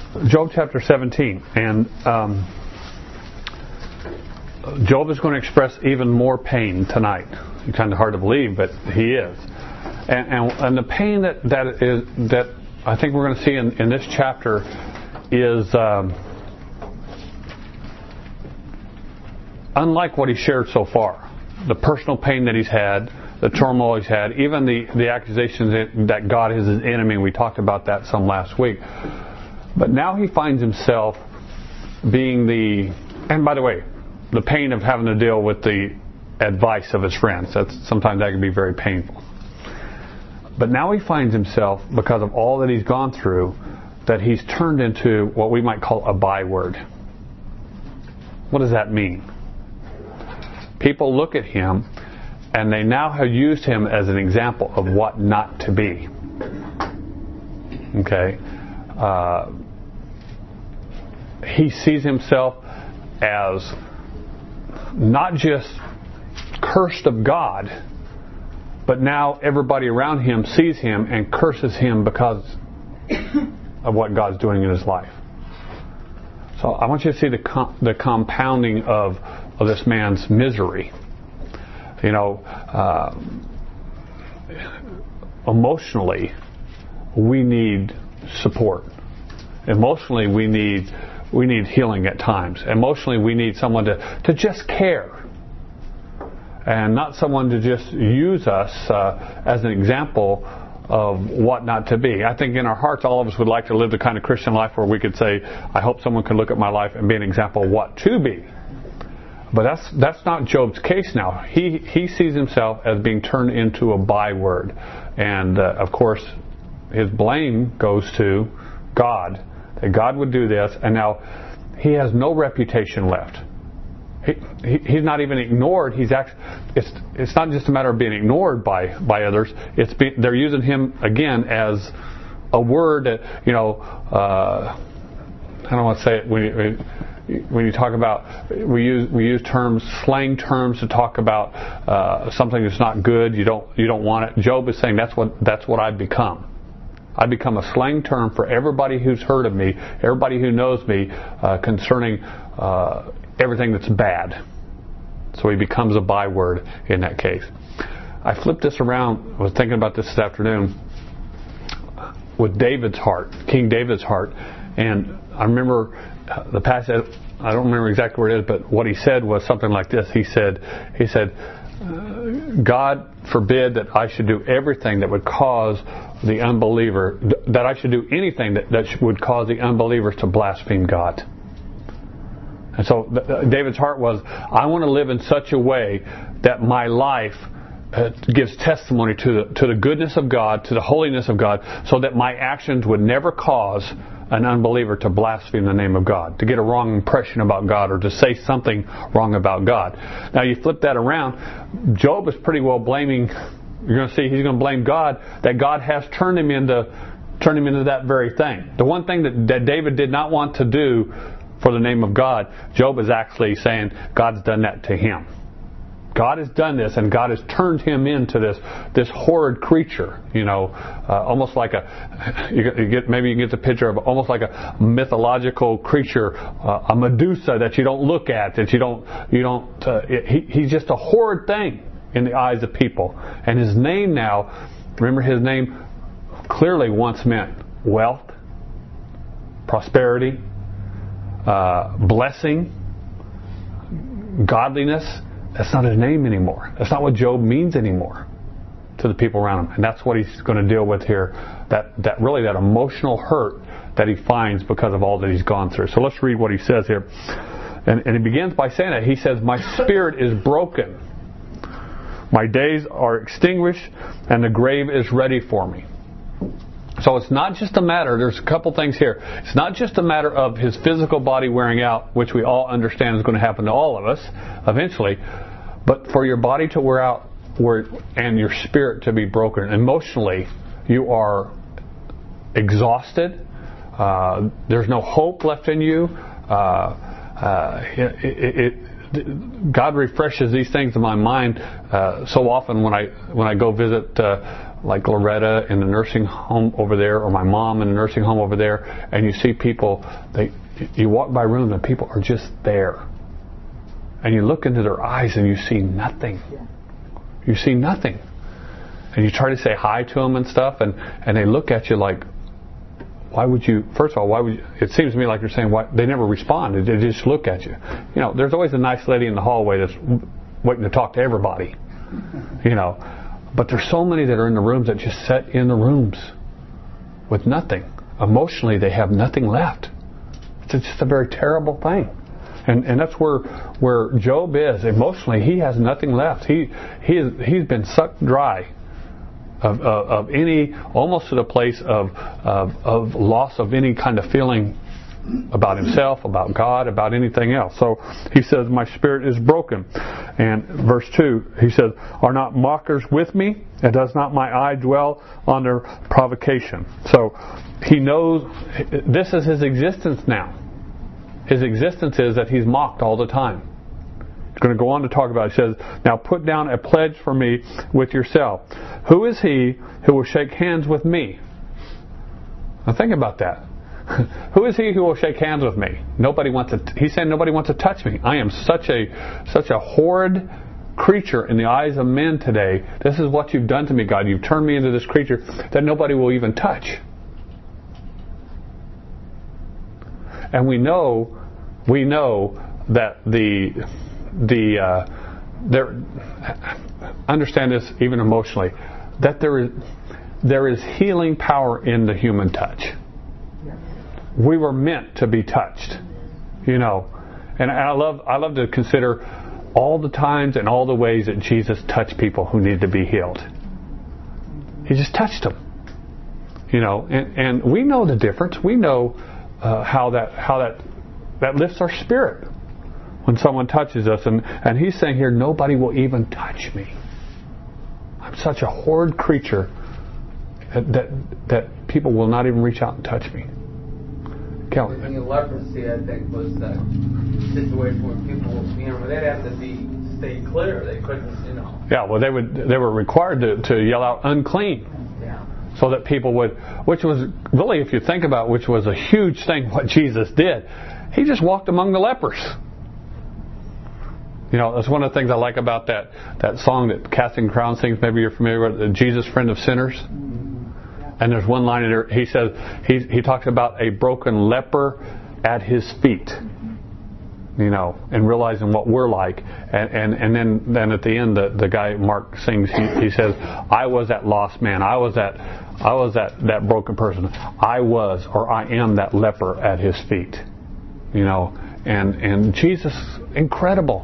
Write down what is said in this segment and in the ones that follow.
Job chapter 17, and Job is going to express even more pain tonight. It's kind of hard to believe, but he is. And the pain that I think we're going to see in this chapter is unlike what he shared so far. The personal pain that he's had, the turmoil he's had, even the accusations that God is his enemy. We talked about that some last week. But now he finds himself being and by the way, the pain of having to deal with the advice of his friends. Sometimes that can be very painful. But now he finds himself, because of all that he's gone through, that he's turned into what we might call a byword. What does that mean? People look at him and they now have used him as an example of what not to be. Okay? He sees himself as not just cursed of God, but now everybody around him sees him and curses him because of what God's doing in his life. So I want you to see the compounding of this man's misery. You know, emotionally, we need support. Emotionally, we need healing at times. Emotionally, we need someone to just care. And not someone to just use us as an example of what not to be. I think in our hearts, all of us would like to live the kind of Christian life where we could say, I hope someone could look at my life and be an example of what to be. But that's not Job's case now. He sees himself as being turned into a byword. And of course, his blame goes to God, that God would do this, and now he has no reputation left. He's not even ignored. It's not just a matter of being ignored by others. They're using him again as a word that, I don't want to say it when you talk about, we use terms, slang terms, to talk about something that's not good. You don't want it. Job is saying that's what I've become. I've become a slang term for everybody who's heard of me, everybody who knows me concerning everything that's bad. So he becomes a byword in that case. I flipped this around. I was thinking about this afternoon with David's heart, King David's heart, and I remember the passage. I don't remember exactly where it is, but what he said was something like this. He said, God forbid that I should do everything that would cause the unbeliever, that I should do anything that would cause the unbelievers to blaspheme God. And so David's heart was, I want to live in such a way that my life gives testimony to the goodness of God, to the holiness of God, so that my actions would never cause an unbeliever to blaspheme the name of God, to get a wrong impression about God, or to say something wrong about God. Now you flip that around, Job is pretty well blaming, you're going to see he's going to blame God, that God has turned him into that very thing. The one thing that David did not want to do for the name of God, Job is actually saying God's done that to him. God has done this, and God has turned him into this horrid creature. Almost like maybe you can get the picture of almost like a mythological creature, a Medusa that you don't look at, that he's just a horrid thing in the eyes of people. And his name now, remember, his name clearly once meant wealth, prosperity, blessing, godliness. That's not his name anymore. That's not what Job means anymore to the people around him. And that's what he's going to deal with here. That really that emotional hurt that he finds because of all that he's gone through. So let's read what he says here. And he begins by saying that. He says, my spirit is broken. My days are extinguished, and the grave is ready for me. So it's not just a matter, there's a couple things here. It's not just a matter of his physical body wearing out, which we all understand is going to happen to all of us eventually, but for your body to wear out and your spirit to be broken. Emotionally, you are exhausted. There's no hope left in you. God refreshes these things in my mind so often when I go visit like Loretta in the nursing home over there, or my mom in the nursing home over there, and you see people, you walk by rooms and people are just there. And you look into their eyes and you see nothing. You see nothing. And you try to say hi to them and stuff, and they look at you like, why would you, first of all, why would you, it seems to me like you're saying, why, they never respond, they just look at you. You know, there's always a nice lady in the hallway that's waiting to talk to everybody, you know. But there's so many that are in the rooms that just sit in the rooms with nothing. Emotionally, they have nothing left. It's just a very terrible thing. And that's where Job is. Emotionally, he has nothing left. He's been sucked dry of any, almost to the place of loss of any kind of feeling about himself, about God, about anything else. So he says, my spirit is broken. And verse 2, he says, are not mockers with me? And does not my eye dwell on their provocation? So he knows this is his existence now. His existence is that he's mocked all the time. He's going to go on to talk about it. He says, now put down a pledge for me with yourself. Who is he who will shake hands with me? Now think about that. Who is he who will shake hands with me? Nobody wants to. He's saying nobody wants to touch me. I am such a horrid creature in the eyes of men today. This is what you've done to me, God. You've turned me into this creature that nobody will even touch. And we know that understand this even emotionally, that there is healing power in the human touch. We were meant to be touched, you know. And I love to consider all the times and all the ways that Jesus touched people who needed to be healed. He just touched them, you know. And we know the difference. We know how that lifts our spirit when someone touches us. And he's saying here, nobody will even touch me. I'm such a horrid creature that people will not even reach out and touch me. Kelly. The thing of leprosy, I think, was that situation where people, you know, they'd have to stay clear. They couldn't, you know. Yeah, well, they were required to yell out unclean. Yeah. So that people would, which was really, if you think about, which was a huge thing what Jesus did. He just walked among the lepers. You know, that's one of the things I like about that song that Casting Crowns sings. Maybe you're familiar with, Jesus, Friend of Sinners. And there's one line in there, he says, he talks about a broken leper at his feet, you know, and realizing what we're like. And then at the end, the guy Mark sings, he says, I was that lost man. I was that broken person. I am that leper at his feet, you know. And Jesus, incredible.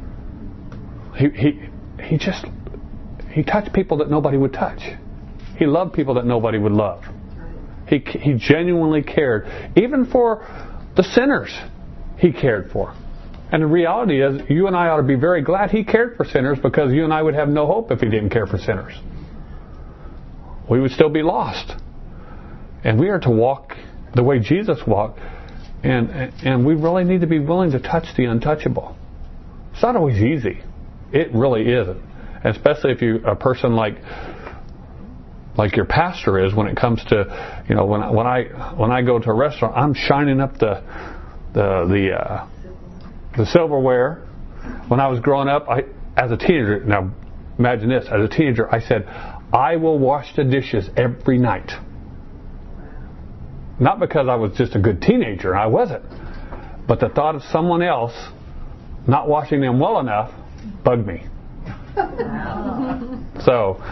He touched people that nobody would touch. He loved people that nobody would love. He genuinely cared. Even for the sinners, he cared for. And the reality is, you and I ought to be very glad he cared for sinners, because you and I would have no hope if he didn't care for sinners. We would still be lost. And we are to walk the way Jesus walked. And we really need to be willing to touch the untouchable. It's not always easy. It really isn't. Especially if you're a person like your pastor is, when it comes to, you know, when I go to a restaurant, I'm shining up the silverware. When I was growing up, as a teenager, now imagine this, as a teenager, I said, I will wash the dishes every night. Not because I was just a good teenager, I wasn't, but the thought of someone else not washing them well enough bugged me. So,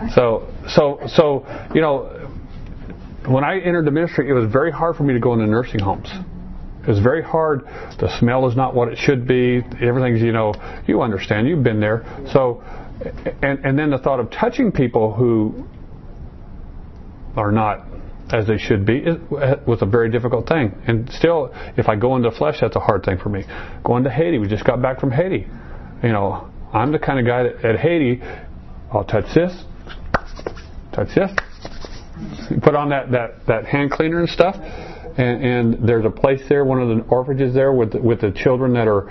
you know, when I entered the ministry, it was very hard for me to go into nursing homes. It was very hard. The smell is not what it should be. Everything's, you know, you understand. You've been there. So, and then the thought of touching people who are not as they should be was a very difficult thing. And still, if I go into flesh, that's a hard thing for me. Going to Haiti, we just got back from Haiti. You know, I'm the kind of guy that at Haiti, I'll touch this. You put on that hand cleaner and stuff, and there's a place there, one of the orphanages there, with the children that are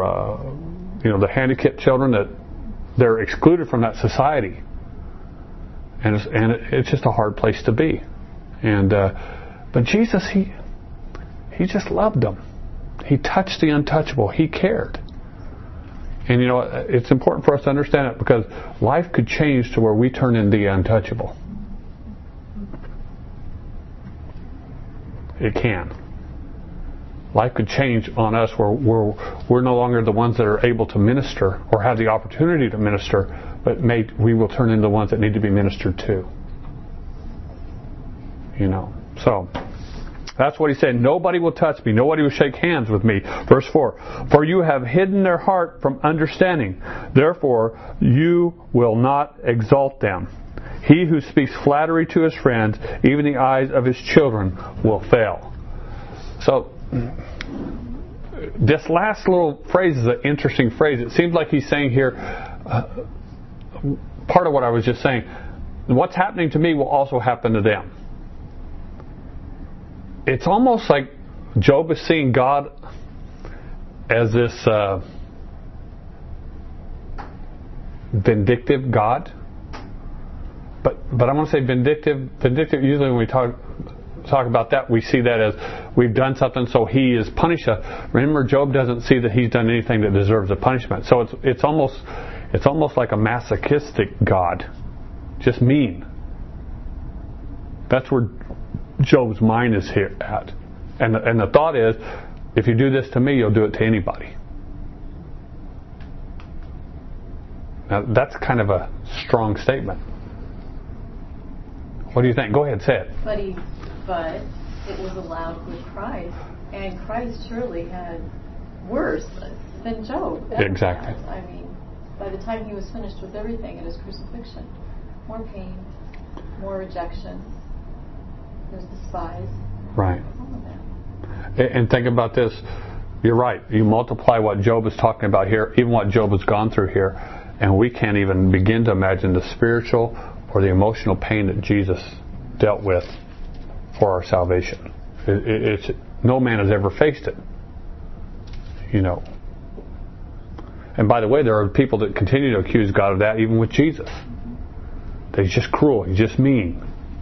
you know, the handicapped children, that they're excluded from that society. and it's just a hard place to be. And but Jesus, he just loved them. He touched the untouchable. He cared. And it's important for us to understand it, because life could change to where we turn into the untouchable. It can. Life could change on us where we're no longer the ones that are able to minister or have the opportunity to minister, but we will turn into the ones that need to be ministered to. So that's what he said. Nobody will touch me. Nobody will shake hands with me. Verse 4. For you have hidden their heart from understanding. Therefore, you will not exalt them. He who speaks flattery to his friends, even the eyes of his children will fail. So, this last little phrase is an interesting phrase. It seems like he's saying here, part of what I was just saying, what's happening to me will also happen to them. It's almost like Job is seeing God as this vindictive God. But I want to say vindictive. Usually when we talk about that, we see that as we've done something, so he is punished us. Remember, Job doesn't see that he's done anything that deserves a punishment. So it's almost like a masochistic God, just mean. That's where Job's mind is here at, and the thought is, if you do this to me, you'll do it to anybody. Now that's kind of a strong statement. What do you think? Go ahead, say it. But it was allowed with Christ, and Christ surely had worse than Job. Exactly. I mean, by the time he was finished with everything at his crucifixion, more pain, more rejection. There's despised. Right. And think about this. You're right. You multiply what Job is talking about here, even what Job has gone through here, and we can't even begin to imagine the spiritual or the emotional pain that Jesus dealt with for our salvation. It's no man has ever faced it. And by the way, there are people that continue to accuse God of that, even with Jesus. That he's just cruel. He's just mean.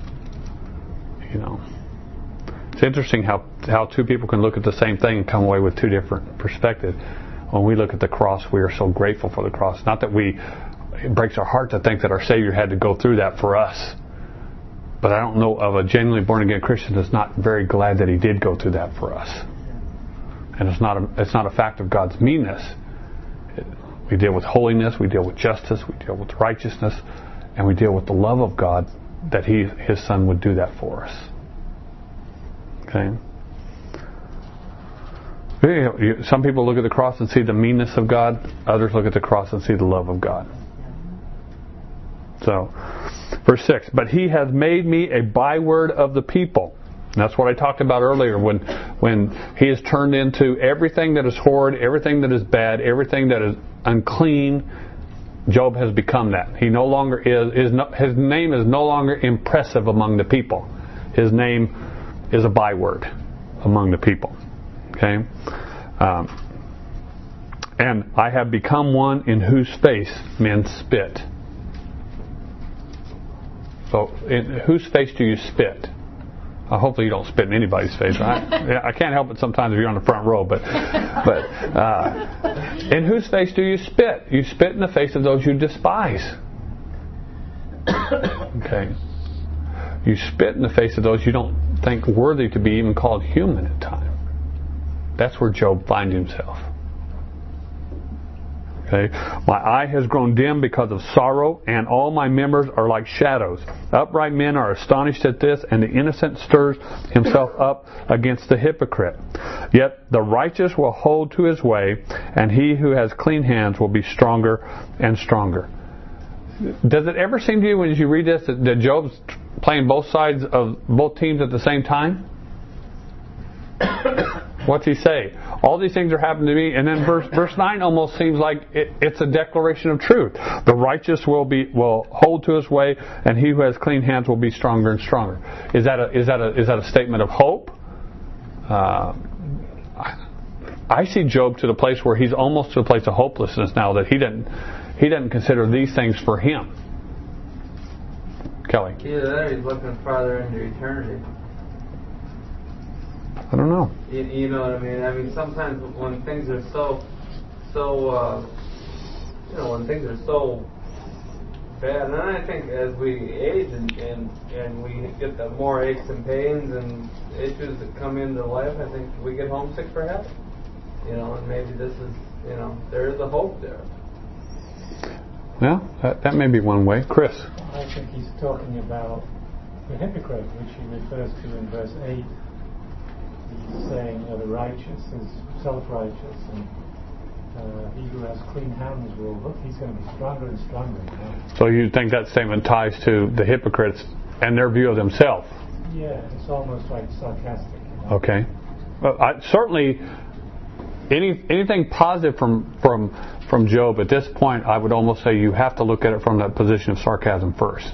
It's interesting how two people can look at the same thing and come away with two different perspectives. When we look at the cross, we are so grateful for the cross. Not that it breaks our heart to think that our Savior had to go through that for us. But I don't know of a genuinely born-again Christian that's not very glad that he did go through that for us. And it's not a fact of God's meanness. We deal with holiness, we deal with justice, we deal with righteousness, and we deal with the love of God that His Son would do that for us. Okay? Some people look at the cross and see the meanness of God. Others look at the cross and see the love of God. So, verse 6. But he has made me a byword of the people. And that's what I talked about earlier when he has turned into everything that is horrid, everything that is bad, everything that is unclean. Job has become that. He no longer his name is no longer impressive among the people. His name is a byword among the people. Okay? And I have become one in whose face men spit. So, in whose face do you spit? Hopefully you don't spit in anybody's face, right? I can't help it sometimes if you're on the front row, but in whose face do you spit? You spit in the face of those you despise. Okay. You spit in the face of those you don't think worthy to be even called human at times. That's where Job finds himself. Okay. My eye has grown dim because of sorrow, and all my members are like shadows. Upright men are astonished at this, and the innocent stirs himself up against the hypocrite. Yet the righteous will hold to his way, and he who has clean hands will be stronger and stronger. Does it ever seem to you when you read this that Job's playing both sides of both teams at the same time? What's he say? All these things are happening to me, and then verse 9 almost seems like it's a declaration of truth. The righteous will hold to his way, and he who has clean hands will be stronger and stronger. Is that a statement of hope? I see Job to the place where he's almost to the place of hopelessness now, that he doesn't consider these things for him. Kelly? Either that or he's looking farther into eternity. I don't know. You know what I mean? I mean, sometimes when things are when things are so bad, and I think as we age and we get the more aches and pains and issues that come into life, I think we get homesick for heaven. And maybe this is, there is a hope there. Well, that may be one way. Chris? I think he's talking about the hypocrite, which he refers to in verse 8. He's saying the righteous is self-righteous, and he who has clean hands he's going to be stronger and stronger. So you think that statement ties to the hypocrites and their view of themselves? Yeah, it's almost like sarcastic. Okay. Well, certainly, anything positive from Job at this point, I would almost say you have to look at it from that position of sarcasm first.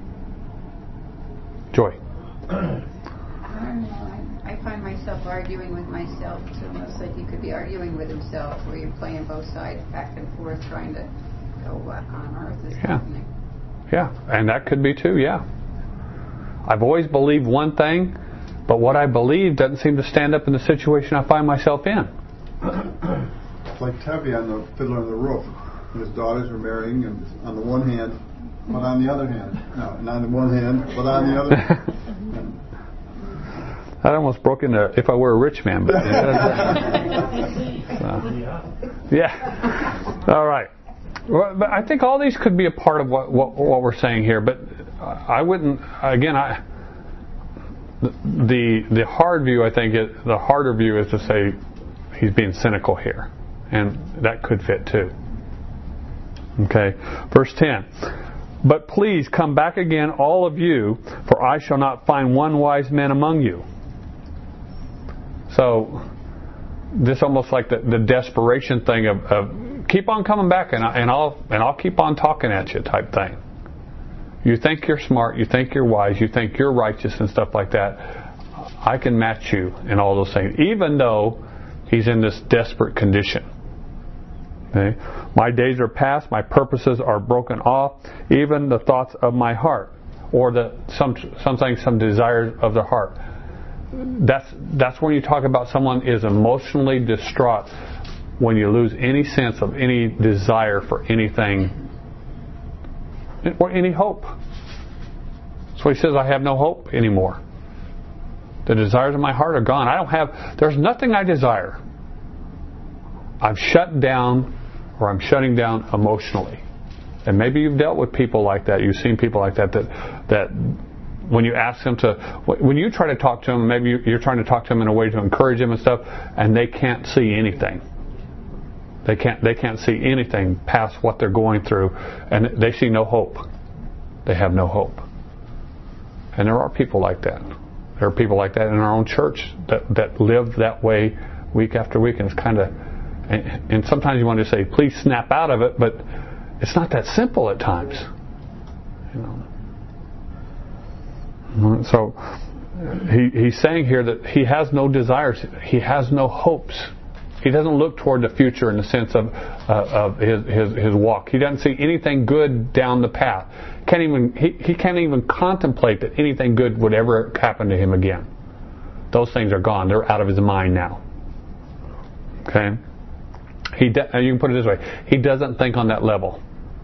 Joy. I don't know. I find myself arguing with myself. It's almost like you could be arguing with himself, where you're playing both sides back and forth, trying to go what on earth is happening. Yeah, and that could be too. Yeah. I've always believed one thing, but what I believe doesn't seem to stand up in the situation I find myself in. It's like Tevye on the Fiddler on the Roof. His daughters were marrying, and on the one hand, but on the other hand. No, not on the one hand, but on the other hand. That almost broke into If I Were a Rich Man. But yeah. All right. Well, but I think all these could be a part of what we're saying here. But I wouldn't. Again, the hard view. I think the harder view is to say he's being cynical here, and that could fit too. Okay. Verse 10. But please come back again, all of you, for I shall not find one wise man among you. So, this almost like the desperation thing of keep on coming back and I'll keep on talking at you type thing. You think you're smart, you think you're wise, you think you're righteous and stuff like that. I can match you in all those things, even though he's in this desperate condition. Okay? My days are past, my purposes are broken off, even the thoughts of my heart, or some desires of the heart. That's when you talk about someone is emotionally distraught, when you lose any sense of any desire for anything or any hope. So he says, I have no hope anymore. The desires of my heart are gone. There's nothing I desire. I've shut down, or I'm shutting down emotionally. And maybe you've dealt with people like that. You've seen people like that when you ask them when you try to talk to them, maybe you're trying to talk to them in a way to encourage them and stuff, and they can't see anything. They can't see anything past what they're going through, and they see no hope. They have no hope. And there are people like that. There are people like that in our own church that live that way week after week, and it's kind of, and sometimes you want to say, please snap out of it, but it's not that simple at times. So he's saying here that he has no desires, he has no hopes. He doesn't look toward the future in the sense of his walk. He doesn't see anything good down the path. He can't even contemplate that anything good would ever happen to him again. Those things are gone. They're out of his mind now. Okay? You can put it this way. He doesn't think on that level.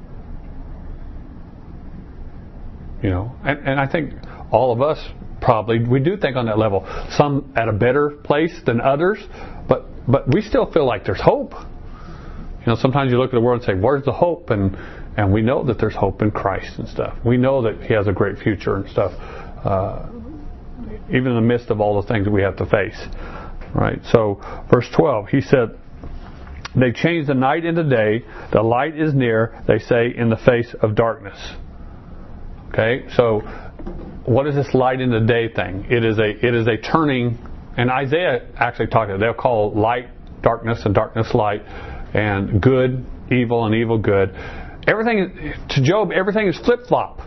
And I think all of us probably, we do think on that level. Some at a better place than others, but we still feel like there's hope. Sometimes you look at the world and say, where's the hope? And we know that there's hope in Christ and stuff. We know that He has a great future and stuff, even in the midst of all the things that we have to face. Right? So, verse 12, he said, they change the night into day, the light is near, they say, in the face of darkness. Okay, so what is this light in the day thing? It is a turning, and Isaiah actually talked about it. They'll call light darkness and darkness light, and good evil and evil good. Everything to Job, everything is flip flop.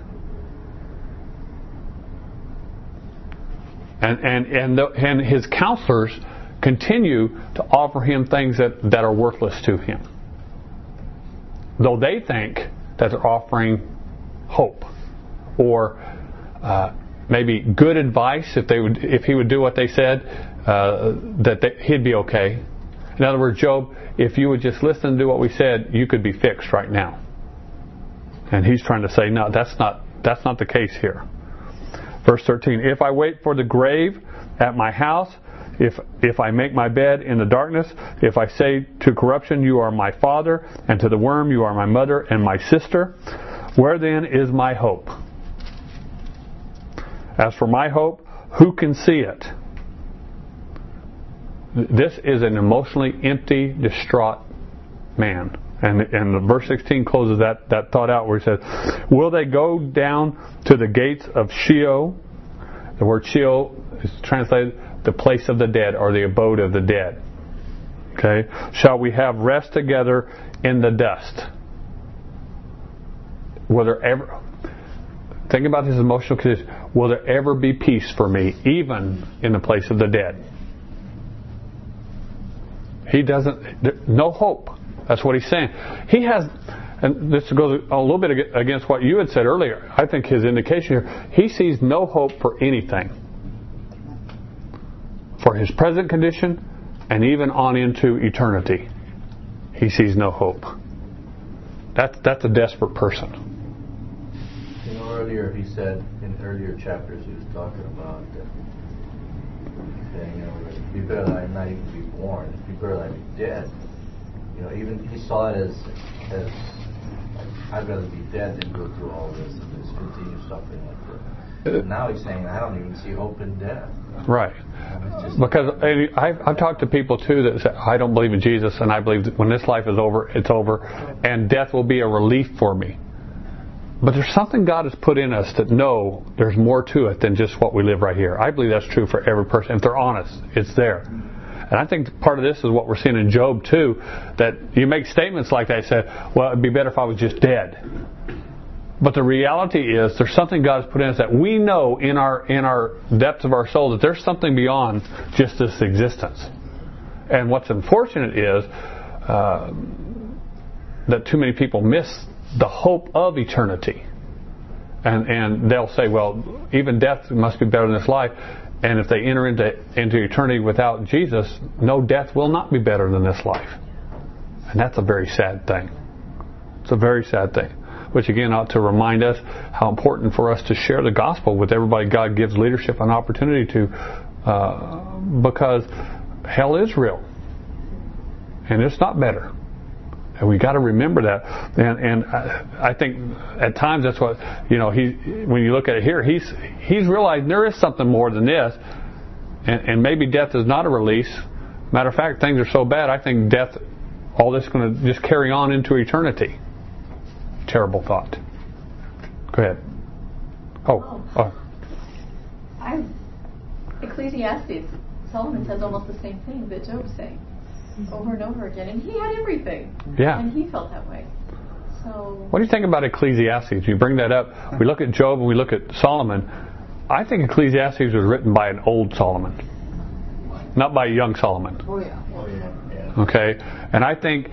And his counselors continue to offer him things that are worthless to him, though they think that they're offering hope or maybe good advice if he would do what they said, he'd be okay. In other words, Job, if you would just listen and do what we said, you could be fixed right now. And he's trying to say, no, that's not the case here. Verse 13, if I wait for the grave at my house, if I make my bed in the darkness, if I say to corruption, you are my father, and to the worm, you are my mother and my sister, where then is my hope? As for my hope, who can see it? This is an emotionally empty, distraught man. And verse 16 closes that thought out where he says, will they go down to the gates of Sheol? The word Sheol is translated the place of the dead, or the abode of the dead. Okay? Shall we have rest together in the dust? Will there ever... Think about this emotional condition. Will there ever be peace for me, even in the place of the dead? He doesn't... No hope. That's what he's saying. He has... And this goes a little bit against what you had said earlier. I think his indication here, he sees no hope for anything. For his present condition, and even on into eternity. He sees no hope. That's a desperate person. You know, earlier he said, in earlier chapters, he was talking about saying, it'd be better that I not even be born. It'd be better that I be dead. You know, even he saw it as I'd rather be dead than go through all this continued suffering like this. Now he's saying, I don't even see hope in death. Right. Because I've talked to people too that say, I don't believe in Jesus, and I believe that when this life is over, it's over, and death will be a relief for me. But there's something God has put in us that no, there's more to it than just what we live right here. I believe that's true for every person. If they're honest, it's there. And I think part of this is what we're seeing in Job too, that you make statements like that, say, well, it'd be better if I was just dead. But the reality is there's something God has put in us that we know in our depths of our soul that there's something beyond just this existence. And what's unfortunate is that too many people miss the hope of eternity. And they'll say, well, even death must be better than this life. And if they enter into eternity without Jesus, no, death will not be better than this life. And that's a very sad thing. It's a very sad thing. Which again ought to remind us how important for us to share the gospel with everybody God gives leadership an opportunity to, because hell is real. And it's not better. And we got to remember that. And I think at times that's what, when you look at it here, he's realized there is something more than this. And maybe death is not a release. Matter of fact, things are so bad, I think death, all this is going to just carry on into eternity. Terrible thought. Go ahead. Ecclesiastes, Solomon says almost the same thing that Job's saying over and over again, and he had everything. Yeah. And he felt that way. So what do you think about Ecclesiastes? You bring that up. We look at Job and we look at Solomon. I think Ecclesiastes was written by an old Solomon, not by a young Solomon. Oh yeah. Okay, and I think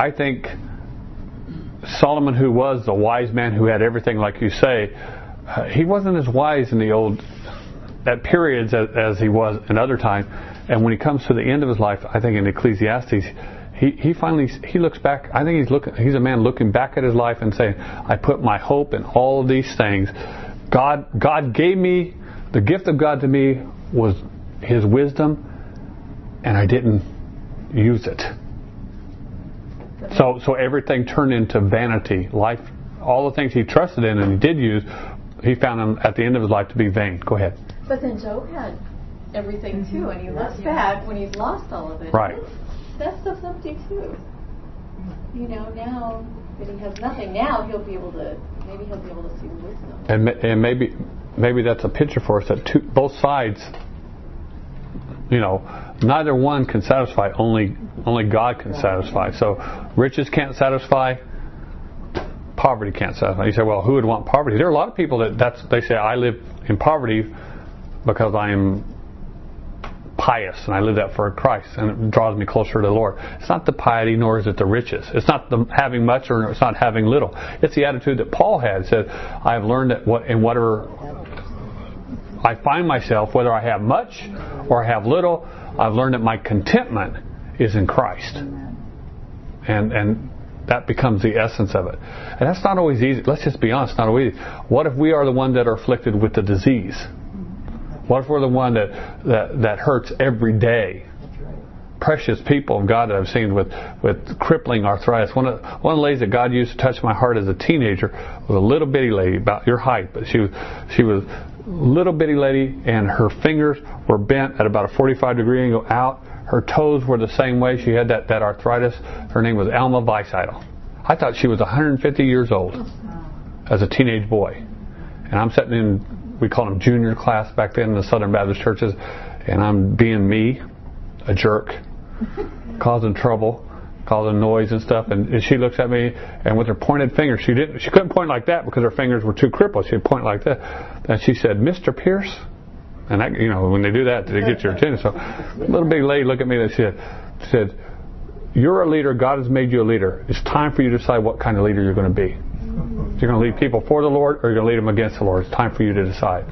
Solomon, who was the wise man who had everything, like you say, he wasn't as wise in the old at periods as he was in other times. And when he comes to the end of his life, I think in Ecclesiastes, he finally looks back. I think he's a man looking back at his life and saying, I put my hope in all of these things. God gave me, the gift of God to me was His wisdom, and I didn't use it. So everything turned into vanity. Life, all the things he trusted in and he did use, he found them at the end of his life to be vain. Go ahead. But then Job had everything too, and he looks back when he's lost all of it. Right. That stuff's empty too. Now that he has nothing, now he'll be able to see the wisdom. And maybe that's a picture for us that both sides, neither one can satisfy. Only God can satisfy. So riches can't satisfy. Poverty can't satisfy. You say, well, who would want poverty? There are a lot of people they say, I live in poverty because I am pious, and I live that for Christ, and it draws me closer to the Lord. It's not the piety, nor is it the riches. It's not the having much, or it's not having little. It's the attitude that Paul had. It said, I have learned that in whatever I find myself, whether I have much or I have little, I've learned that my contentment is in Christ. And that becomes the essence of it. And that's not always easy. Let's just be honest, not always easy. What if we are the one that are afflicted with the disease? What if we're the one that hurts every day? Precious people of God that I've seen with crippling arthritis. One of the ladies that God used to touch my heart as a teenager was a little bitty lady about your height, but she was a little bitty lady, and her fingers were bent at about a 45-degree angle out. Her toes were the same way. She had that arthritis. Her name was Alma Weisheidel. I thought she was 150 years old as a teenage boy. And I'm sitting in, we called them junior class back then in the Southern Baptist churches, and I'm being me, a jerk, causing trouble, causing noise and stuff. And she looks at me, and with her pointed finger, she couldn't point like that because her fingers were too crippled. She'd point like that. And she said, "Mr. Pierce." And that, when they do that, they get your attention. So, a little big lady looked at me and said, "You're a leader. God has made you a leader. It's time for you to decide what kind of leader you're going to be. You're going to lead people for the Lord, or you're going to lead them against the Lord. It's time for you to decide."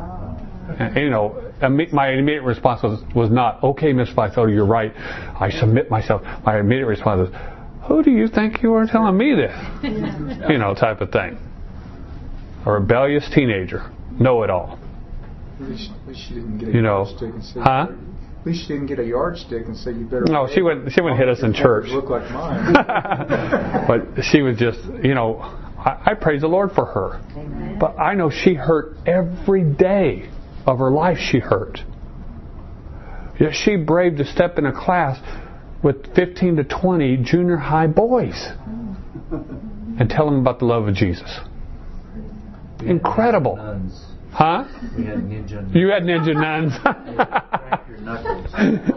And, my immediate response was not, "Okay, Miss Weisheidel, you're right. I submit myself." My immediate response was, "Who do you think you are telling me this?" Type of thing. A rebellious teenager, know-it-all. At least she didn't get a yardstick and say, huh? At least she didn't get a yardstick and say, "You better." No, she wouldn't hit us in church. Look like mine. But she was just, I praise the Lord for her. Amen. But I know she hurt every day of her life. She hurt. Yet she braved to step in a class with 15 to 20 junior high boys and tell them about the love of Jesus. Incredible. Huh? We had ninja nuns. You had ninja nuns. Crack your knuckles.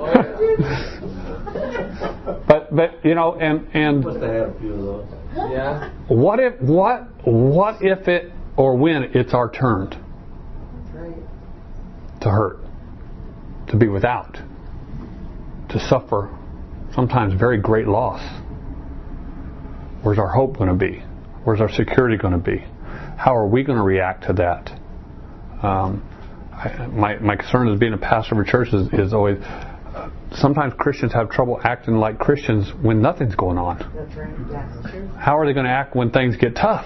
But and Must have had a few of those. Yeah. What if it, or when it's our turn to hurt, to be without, to suffer sometimes very great loss? Where's our hope going to be? Where's our security going to be? How are we going to react to that? My concern as being a pastor of a church is always sometimes Christians have trouble acting like Christians when nothing's going on. That's right. That's true. How are they going to act when things get tough?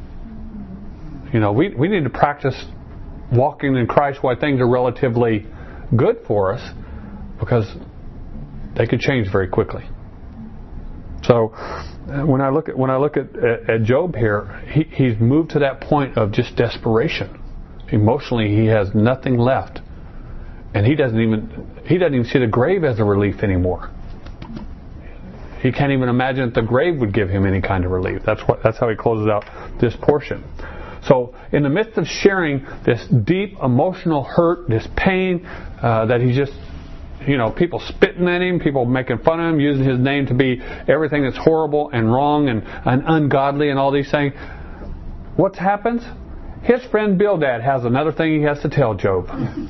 We need to practice walking in Christ while things are relatively good for us, because they could change very quickly. So when I look at Job here, he's moved to that point of just desperation. Emotionally, he has nothing left, and he doesn't even see the grave as a relief anymore. He can't even imagine that the grave would give him any kind of relief. That's how he closes out this portion. So, in the midst of sharing this deep emotional hurt, this pain that he's just, people spitting at him, people making fun of him, using his name to be everything that's horrible and wrong and ungodly and all these things. What happens? His friend Bildad has another thing he has to tell Job.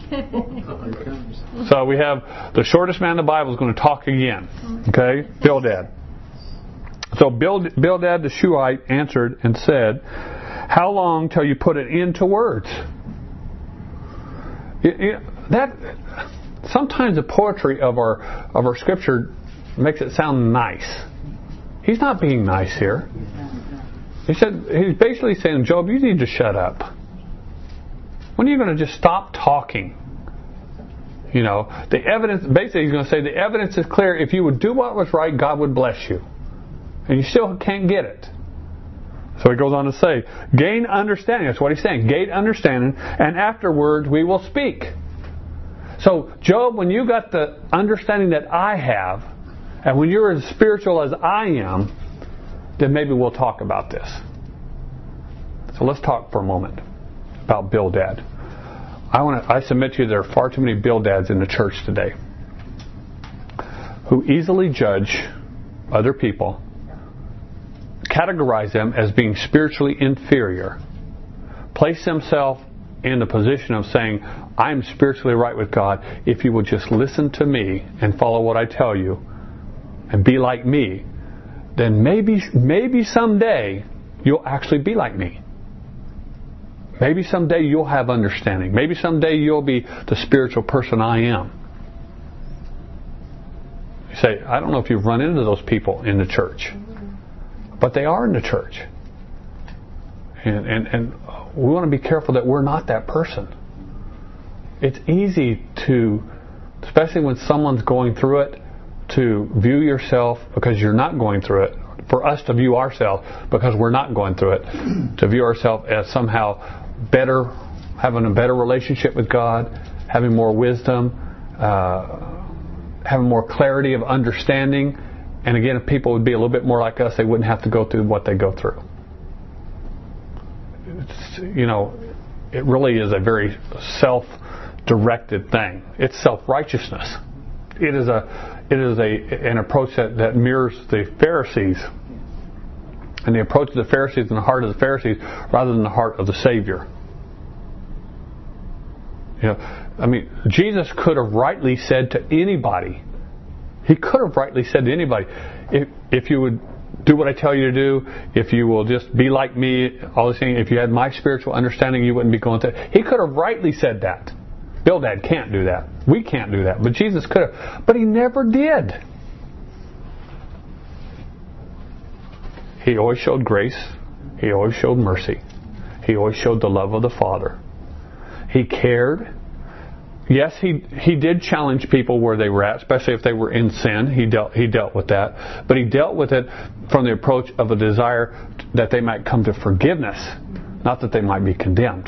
So we have the shortest man in the Bible is going to talk again. Okay? Bildad. So Bildad the Shuhite answered and said, "How long till you put it into words?" That sometimes the poetry of our scripture makes it sound nice. He's not being nice here. He's basically saying, "Job, you need to shut up. When are you going to just stop talking?" The evidence, basically he's going to say, the evidence is clear. If you would do what was right, God would bless you. And you still can't get it. So he goes on to say, "Gain understanding." That's what he's saying. "Gain understanding, and afterwards we will speak." So, Job, when you got the understanding that I have, and when you're as spiritual as I am, then maybe we'll talk about this. So let's talk for a moment about Bildad. I submit to you there are far too many Bildads in the church today who easily judge other people, categorize them as being spiritually inferior, place themselves in the position of saying, I'm spiritually right with God, if you will just listen to me and follow what I tell you and be like me, then maybe someday you'll actually be like me. Maybe someday you'll have understanding. Maybe someday you'll be the spiritual person I am. You say, I don't know if you've run into those people in the church, but they are in the church. And we want to be careful that we're not that person. It's easy to, especially when someone's going through it, to view yourself, because you're not going through it, for us to view ourselves, because we're not going through it, to view ourselves as somehow better, having a better relationship with God, having more wisdom, having more clarity of understanding. And again, if people would be a little bit more like us, they wouldn't have to go through what they go through. It really is a very self-directed thing. It's self-righteousness. It is an approach that mirrors the Pharisees, and the approach of the Pharisees and the heart of the Pharisees rather than the heart of the Savior. Jesus could have rightly said to anybody. He could have rightly said to anybody, if you would do what I tell you to do, if you will just be like me, all these things, if you had my spiritual understanding, you wouldn't be going through. He could have rightly said that. Bildad can't do that. We can't do that. But Jesus could have. But he never did. He always showed grace. He always showed mercy. He always showed the love of the Father. He cared. Yes, he did challenge people where they were at, especially if they were in sin. He dealt with that. But he dealt with it from the approach of a desire that they might come to forgiveness, not that they might be condemned.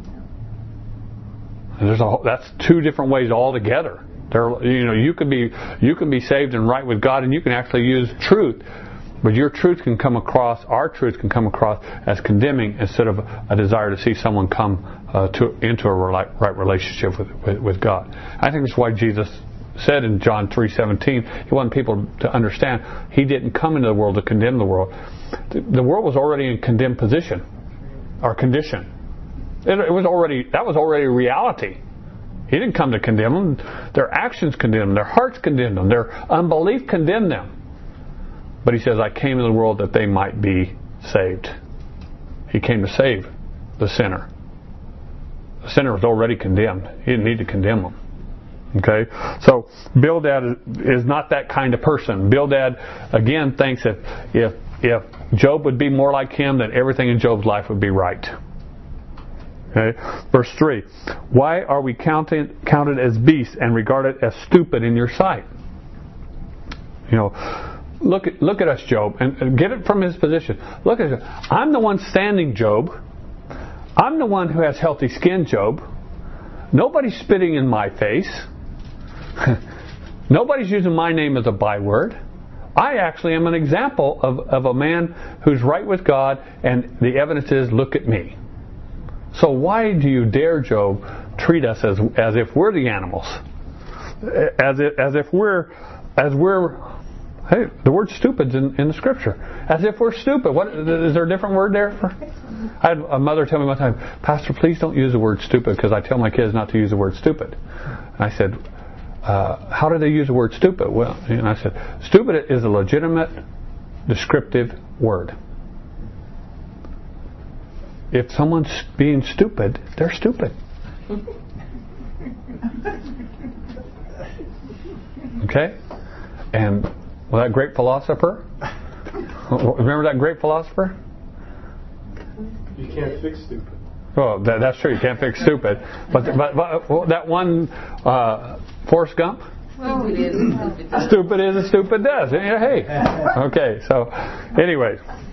And that's two different ways altogether. You can be saved and right with God, and you can actually use truth, but your truth can come across, our truth can come across as condemning instead of a desire to see someone come into a right relationship with God. I think that's why Jesus said in John 3:17, he wanted people to understand he didn't come into the world to condemn the world. The world was already in condemned position or condition. That was already reality. He didn't come to condemn them. Their actions condemned them. Their hearts condemned them. Their unbelief condemned them. But he says, I came into the world that they might be saved. He came to save the sinner. The sinner was already condemned. He didn't need to condemn them. Okay? So Bildad is not that kind of person. Bildad, again, thinks that if Job would be more like him, then everything in Job's life would be right. Okay. Verse 3. Why are we counted as beasts and regarded as stupid in your sight? Look at us, Job, and get it from his position. Look at it. I'm the one standing, Job. I'm the one who has healthy skin, Job. Nobody's spitting in my face. Nobody's using my name as a byword. I actually am an example of a man who's right with God, and the evidence is, look at me. So why do you dare, Job, treat us as if we're the animals? As if we're hey, the word stupid's in the scripture. As if we're stupid. What is there a different word there? I had a mother tell me one time, Pastor, please don't use the word stupid, because I tell my kids not to use the word stupid. And I said, how do they use the word stupid? Well, and I said, stupid is a legitimate descriptive word. If someone's being stupid, they're stupid. Okay? And that great philosopher? Remember that great philosopher? You can't fix stupid. Well, that's true. You can't fix stupid. But that one, Forrest Gump? Stupid is as stupid does. Hey. Okay. So, anyways.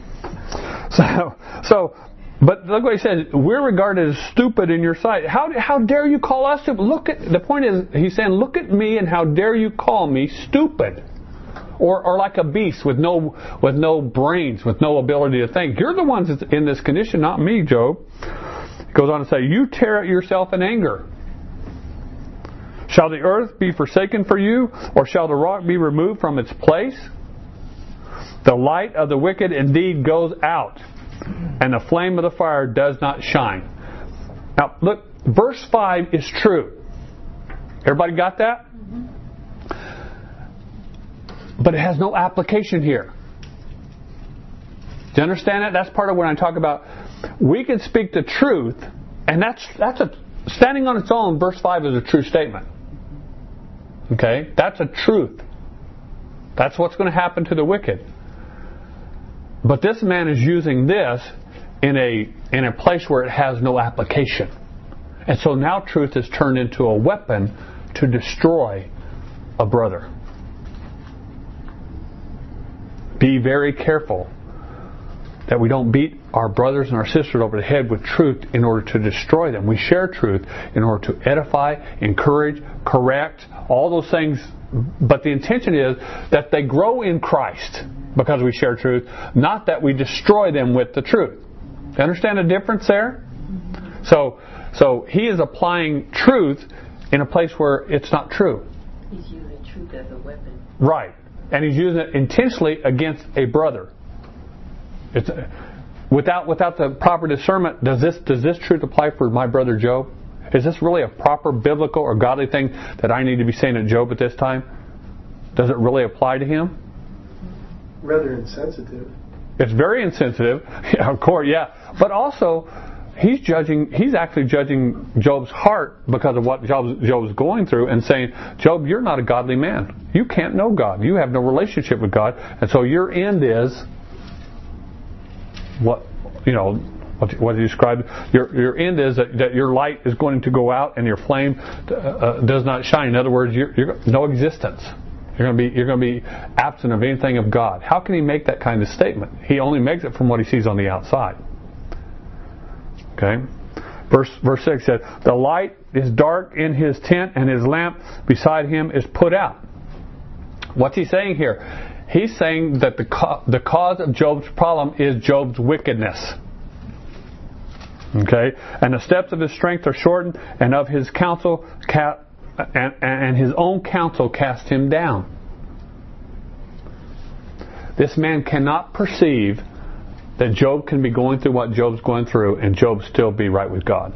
But look what he says. We're regarded as stupid in your sight. How dare you call us stupid? The point is, he's saying, look at me, and how dare you call me stupid? Or like a beast with no brains, with no ability to think. You're the ones that's in this condition, not me, Job. He goes on to say, you tear at yourself in anger. Shall the earth be forsaken for you, or shall the rock be removed from its place? The light of the wicked indeed goes out, and the flame of the fire does not shine. Now, look, verse 5 is true. Everybody got that? Mm-hmm. But it has no application here. Do you understand that? That's part of when I talk about we can speak the truth, and that's standing on its own. Verse 5 is a true statement. Okay? That's a truth. That's what's going to happen to the wicked. But this man is using this in a place where it has no application. And so now truth is turned into a weapon to destroy a brother. Be very careful that we don't beat our brothers and our sisters over the head with truth in order to destroy them. We share truth in order to edify, encourage, correct, all those things. But the intention is that they grow in Christ because we share truth, not that we destroy them with the truth. You understand the difference there? So he is applying truth in a place where it's not true. He's using truth as a weapon. Right. And he's using it intentionally against a brother. It's, without the proper discernment, does this truth apply for my brother Job? Is this really a proper biblical or godly thing that I need to be saying to Job at this time? Does it really apply to him? Rather insensitive. It's very insensitive, yeah, of course, yeah. But also, he's actually judging Job's heart because of what Job's going through and saying, Job, you're not a godly man. You can't know God. You have no relationship with God. And so your end is what you described. Your end is that your light is going to go out and your flame does not shine. In other words, you're no existence. You're going to be absent of anything of God. How can he make that kind of statement? He only makes it from what he sees on the outside. Okay? Verse 6 said, the light is dark in his tent and his lamp beside him is put out. What's he saying here? He's saying that the cause of Job's problem is Job's wickedness. Okay? And the steps of his strength are shortened, and of his counsel and his own counsel cast him down. This man cannot perceive that Job can be going through what Job's going through and Job still be right with God.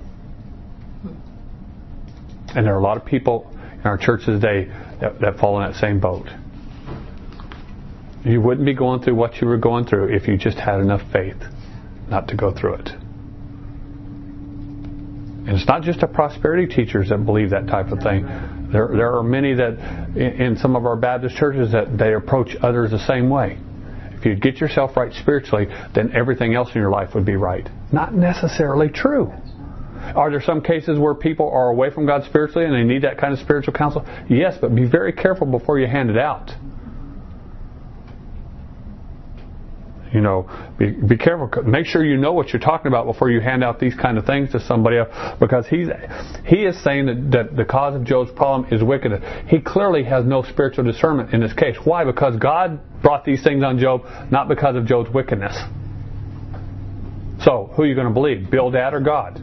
And there are a lot of people in our church today that fall in that same boat. You wouldn't be going through what you were going through if you just had enough faith not to go through it. And it's not just the prosperity teachers that believe that type of thing. There are many that in some of our Baptist churches that they approach others the same way. If you get yourself right spiritually, then everything else in your life would be right. Not necessarily true. Are there some cases where people are away from God spiritually and they need that kind of spiritual counsel? Yes, but be very careful before you hand it out. Be careful. Make sure you know what you're talking about before you hand out these kind of things to somebody else, because he is saying that the cause of Job's problem is wickedness. He clearly has no spiritual discernment in this case. Why? Because God brought these things on Job, not because of Job's wickedness. So, who are you going to believe? Bildad or God?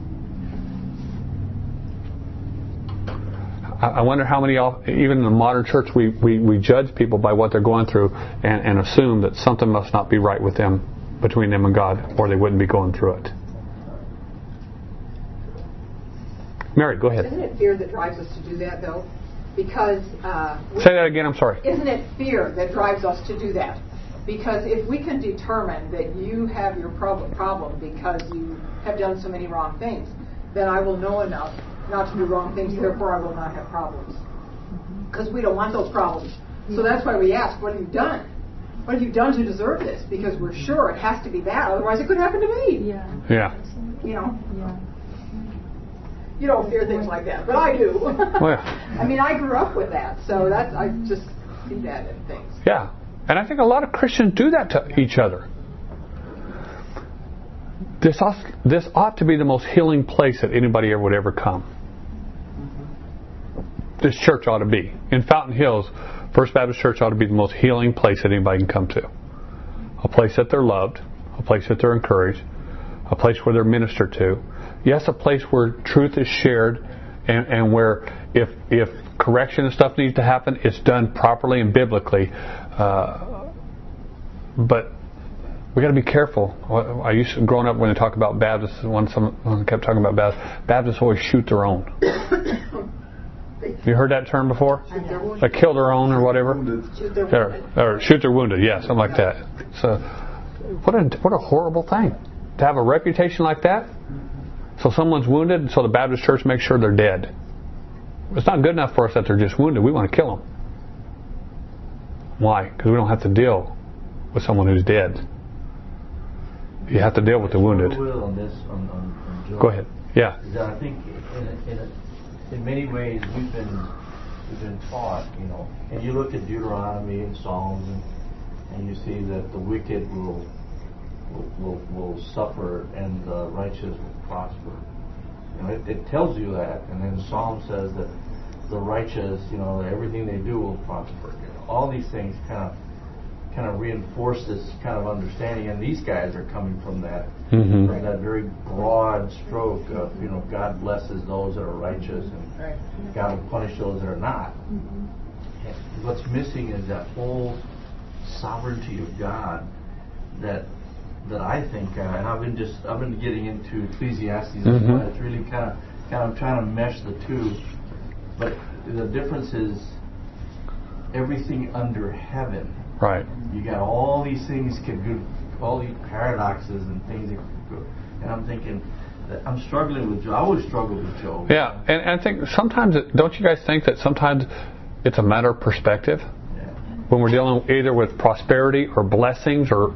I wonder how many, even in the modern church, we judge people by what they're going through and assume that something must not be right with them, between them and God, or they wouldn't be going through it. Mary, go ahead. Isn't it fear that drives us to do that, though? Because... Say that again, I'm sorry. Isn't it fear that drives us to do that? Because if we can determine that you have your problem because you have done so many wrong things, then I will know enough not to do wrong things, therefore I will not have problems. Because we don't want those problems. So that's why we ask, what have you done? What have you done to deserve this? Because we're sure it has to be that, otherwise it could happen to me. Yeah. You don't fear things like that, but I do. Well, I mean, I grew up with that, so I just see that in things. Yeah. And I think a lot of Christians do that to each other. This ought to be the most healing place that anybody would ever come. This church ought to be. In Fountain Hills, First Baptist Church ought to be the most healing place that anybody can come to. A place that they're loved, a place that they're encouraged, a place where they're ministered to. Yes, a place where truth is shared and where if correction and stuff needs to happen, it's done properly and biblically. But We got to be careful. I used to, growing up, when they talk about Baptists, someone kept talking about Baptists. Baptists always shoot their own. You heard that term before? They kill their own or whatever. Or shoot their wounded. Yeah, something like that. So, what a horrible thing to have a reputation like that. So someone's wounded, so the Baptist church makes sure they're dead. It's not good enough for us that they're just wounded. We want to kill them. Why? Because we don't have to deal with someone who's dead. You have to deal with the wounded. On this, on Job. Go ahead. Yeah. I think in many ways we've been taught, and you look at Deuteronomy and Psalms, and you see that the wicked will suffer and the righteous will prosper. It tells you that, and then Psalm says that the righteous, everything they do will prosper. All these things kind of reinforce this kind of understanding, and these guys are coming from that from that very broad stroke of God blesses those that are righteous, and God will punish those that are not. And what's missing is that whole sovereignty of God that I think, and I've been getting into Ecclesiastes. It's really kind of trying to mesh the two, but the difference is everything under heaven. Right. You got all these things all these paradoxes and things that could go. And I'm thinking, I'm struggling with Job. I always struggle with Job. Yeah, and I think sometimes, don't you guys think that sometimes it's a matter of perspective? Yeah. When we're dealing either with prosperity or blessings, or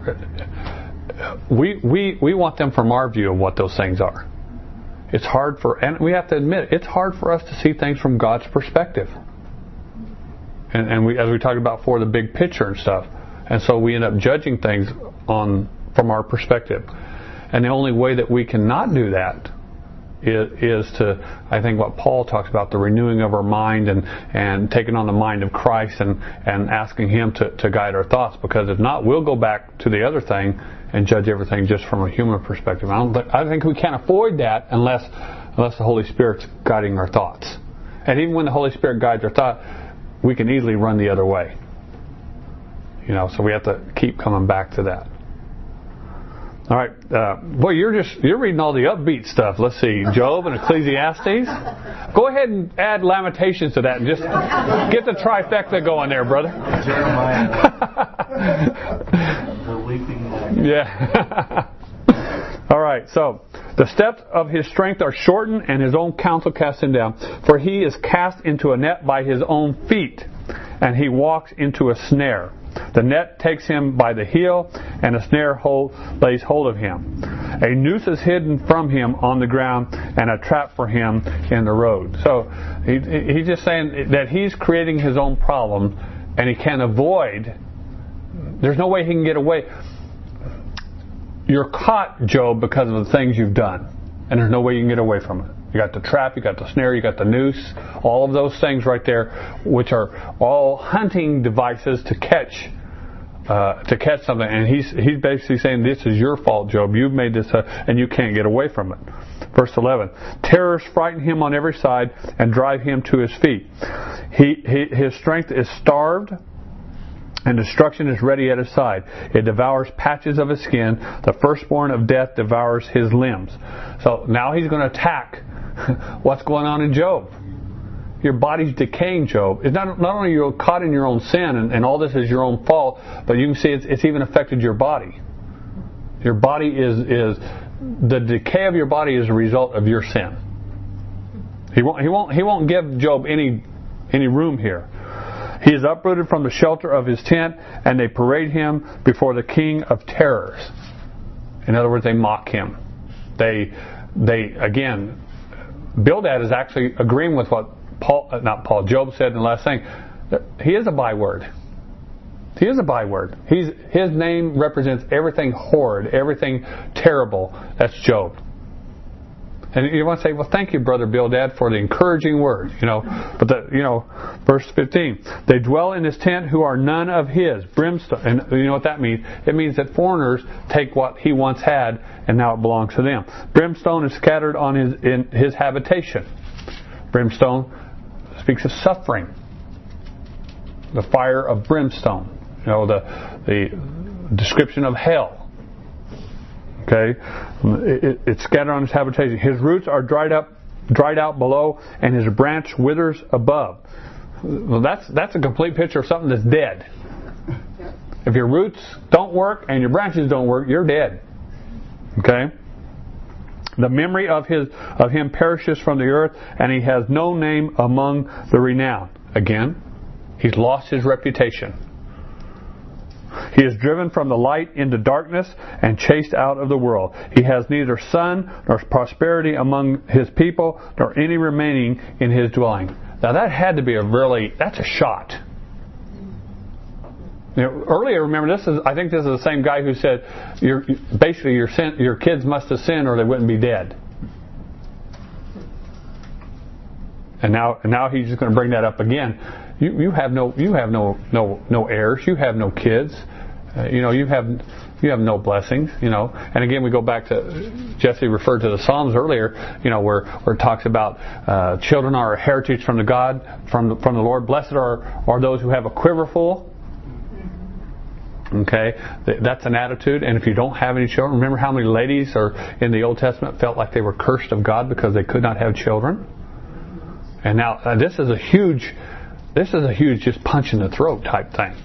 we want them from our view of what those things are. It's hard and we have to admit, it's hard for us to see things from God's perspective. And we, as we talked about before, the big picture and stuff. And so we end up judging things from our perspective. And the only way that we cannot do that is to, I think, what Paul talks about, the renewing of our mind and taking on the mind of Christ and asking Him to guide our thoughts. Because if not, we'll go back to the other thing and judge everything just from a human perspective. I think we can't avoid that unless the Holy Spirit's guiding our thoughts. And even when the Holy Spirit guides our thought, we can easily run the other way. So we have to keep coming back to that. All right, boy, you're reading all the upbeat stuff. Let's see, Job and Ecclesiastes. Go ahead and add Lamentations to that, and just get the trifecta going there, brother. Jeremiah, the weeping. Yeah. All right, so the steps of his strength are shortened, and his own counsel casts him down. For he is cast into a net by his own feet, and he walks into a snare. The net takes him by the heel, and a snare lays hold of him. A noose is hidden from him on the ground, and a trap for him in the road. So he's just saying that he's creating his own problem, and he can't avoid. There's no way he can get away. You're caught, Job, because of the things you've done, and there's no way you can get away from it. You got the trap, you got the snare, you got the noose, all of those things right there, which are all hunting devices to catch something. And he's basically saying, this is your fault, Job. You've made this, and you can't get away from it. Verse 11: terrors frighten him on every side and drive him to his feet. His strength is starved, and destruction is ready at his side. It devours patches of his skin. The firstborn of death devours his limbs. So now he's going to attack what's going on in Job. Your body's decaying, Job. It's not only you're caught in your own sin, and all this is your own fault, but you can see it's even affected your body. Your body is the decay of your body is a result of your sin. He won't give Job any room here. He is uprooted from the shelter of his tent, and they parade him before the king of terrors. In other words, they mock him. They again, Bildad is actually agreeing with what Job said in the last thing. He is a byword. He is a byword. His name represents everything horrid, everything terrible. That's Job. And you want to say, well, thank you, Brother Bildad, for the encouraging word, But verse 15, they dwell in his tent who are none of his. Brimstone, and you know what that means? It means that foreigners take what he once had, and now it belongs to them. Brimstone is scattered on in his habitation. Brimstone speaks of suffering. The fire of brimstone. The description of hell. Okay, it's scattered on his habitation. His roots are dried out below, and his branch withers above. Well, that's a complete picture of something that's dead. If your roots don't work and your branches don't work, you're dead. Okay. The memory of him perishes from the earth, and he has no name among the renowned. Again, he's lost his reputation. He is driven from the light into darkness and chased out of the world. He has neither son nor prosperity among his people, nor any remaining in his dwelling. Now that had to be that's a shot. Earlier, remember, I think this is the same guy who said, your kids must have sinned or they wouldn't be dead. And now he's just going to bring that up again. You have no heirs. You have no kids. You have no blessings. And again, we go back to Jesse referred to the Psalms earlier. Where it talks about children are a heritage from the Lord. Blessed are those who have a quiver full. Okay, that's an attitude. And if you don't have any children, remember how many ladies in the Old Testament felt like they were cursed of God because they could not have children. And now this is a huge just punch in the throat type thing.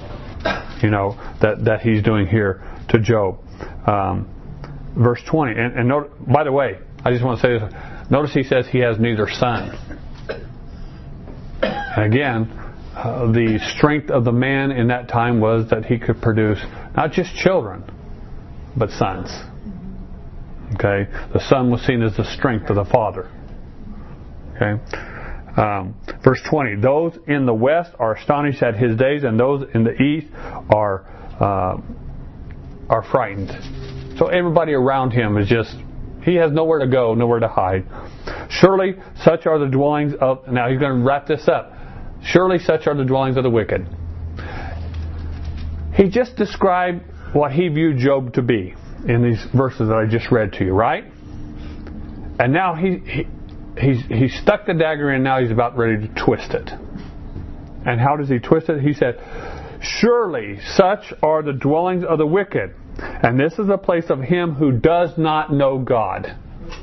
That he's doing here to Job. Verse 20. And note, by the way, I just want to say this. Notice he says he has neither son. And again, the strength of the man in that time was that he could produce not just children, but sons. Okay, the son was seen as the strength of the father. Okay, verse 20. Those in the west are astonished at his days, and those in the east are frightened. So everybody around him is he has nowhere to go, nowhere to hide. Surely such are the dwellings of. Now he's going to wrap this up. Surely such are the dwellings of the wicked. He just described what he viewed Job to be in these verses that I just read to you, right? And now he's stuck the dagger in. Now he's about ready to twist it. And how does he twist it? He said, surely such are the dwellings of the wicked, and this is a place of him who does not know God.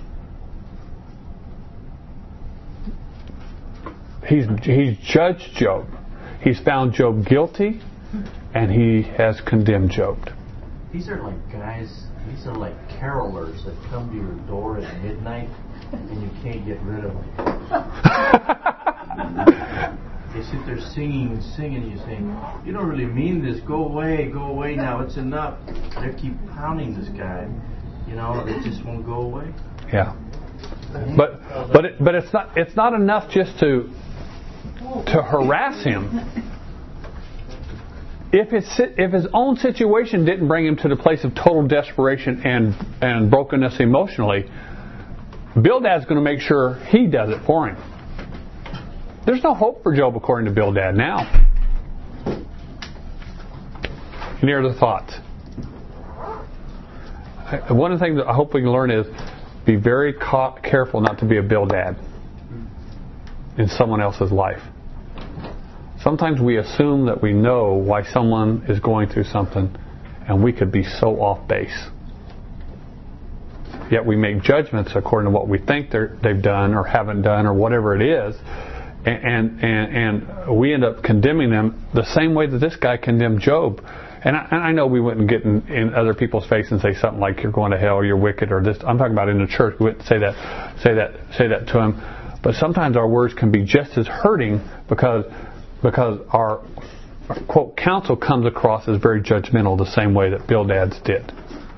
He's judged Job. He's found Job guilty, and he has condemned Job. These are like carolers that come to your door at midnight, and you can't get rid of them. They sit there singing, you saying, you don't really mean this, go away now, it's enough. They keep pounding this guy, they just won't go away. Yeah. But it's not enough just to harass him. If his own situation didn't bring him to the place of total desperation and brokenness emotionally, Bildad's going to make sure he does it for him. There's no hope for Job according to Bildad now. Any other thoughts? One of the things that I hope we can learn is be very careful not to be a Bildad in someone else's life. Sometimes we assume that we know why someone is going through something, and we could be so off base. Yet we make judgments according to what we think they've done or haven't done or whatever it is, and we end up condemning them the same way that this guy condemned Job. And I know we wouldn't get in other people's face and say something like "you're going to hell," or "you're wicked," or this. I'm talking about in the church. We wouldn't say that to him. But sometimes our words can be just as hurting because our quote counsel comes across as very judgmental, the same way that Bildad's did.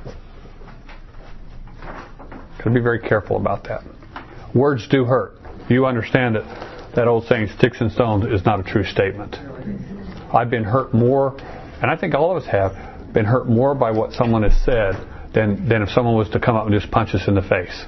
Got to be very careful about that. Words do hurt. You understand that old saying, "Sticks and stones," is not a true statement. I've been hurt more, and I think all of us have been hurt more by what someone has said than if someone was to come up and just punch us in the face.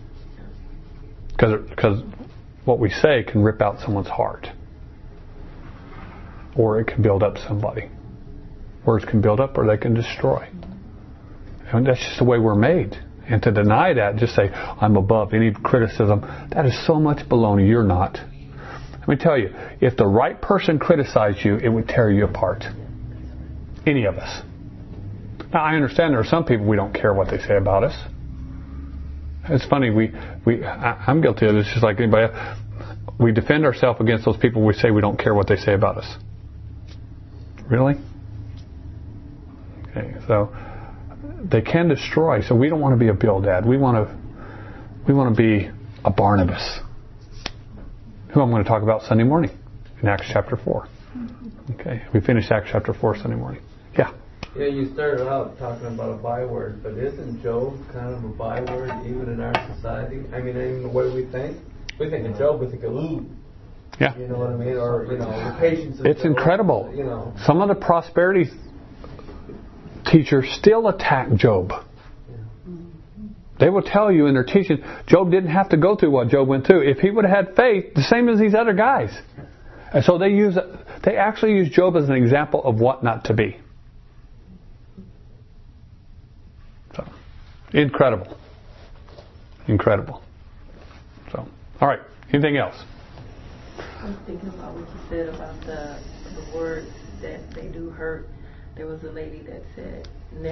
Because what we say can rip out someone's heart, or it can build up somebody. Words can build up, or they can destroy. And that's just the way we're made. And to deny that, just say, "I'm above any criticism," that is so much baloney. You're not. Let me tell you, if the right person criticized you, it would tear you apart. Any of us. Now, I understand there are some people we don't care what they say about us. It's funny, I'm guilty of this just like anybody else. We defend ourselves against those people we say we don't care what they say about us. Really? Okay, so they can destroy. So we don't want to be a Bildad. We want to be a Barnabas, who I'm going to talk about Sunday morning in Acts chapter 4. Okay, we finished Acts chapter 4 Sunday morning. Yeah. Yeah, you started out talking about a byword, but isn't Job kind of a byword even in our society? I mean, even the way we think. We think of Job, we think of ooh. Yeah. You know what I mean? Or, the patience. It's incredible. Some of the prosperity teachers still attack Job. They will tell you in their teaching, Job didn't have to go through what Job went through. If he would have had faith, the same as these other guys. And so they actually use Job as an example of what not to be. So, incredible. So, all right. Anything else? I was thinking about what you said about the words that they do hurt. There was a lady that said